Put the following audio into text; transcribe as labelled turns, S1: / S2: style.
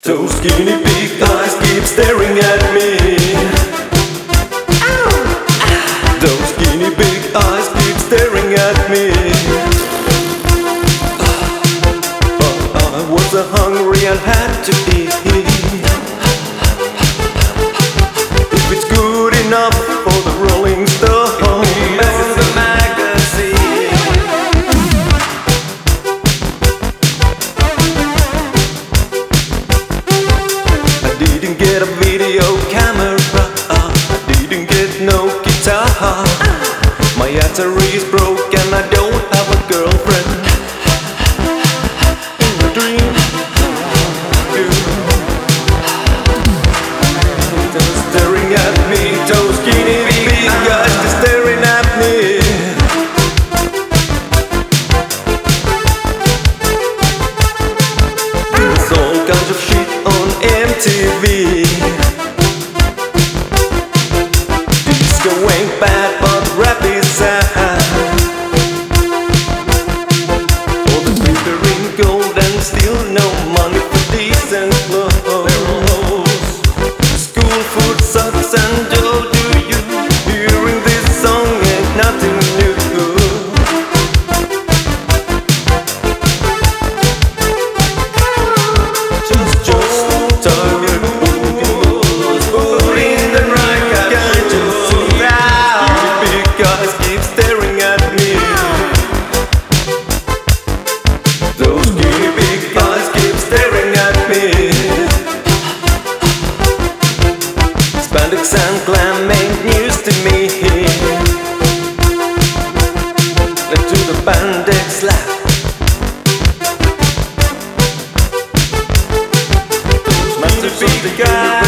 S1: Those skinny big eyes keep staring at me. Those skinny big eyes keep staring at me. I was so hungry and had to eat. If it's good enough for the Rolling Stone and the magazine, I didn't get a video camera, I didn't get no guitar. My battery is broke and I don't have a girlfriend. In a dream, they're staring at me. Those skinny big guys, they're staring at me. There's all kinds of shit on MTV. Disco ain't bad, but rap is sad. All the glitter in gold and still no money for decent clothes. School food sucks and oh do you. Hearing this song ain't nothing new. Just tired fools, put in the right kind of food. Big guys keep staring at me. Those skinny big guys keep staring at me. Spandex and glam ain't news to me. Let to the Spandex slap. Those big guys.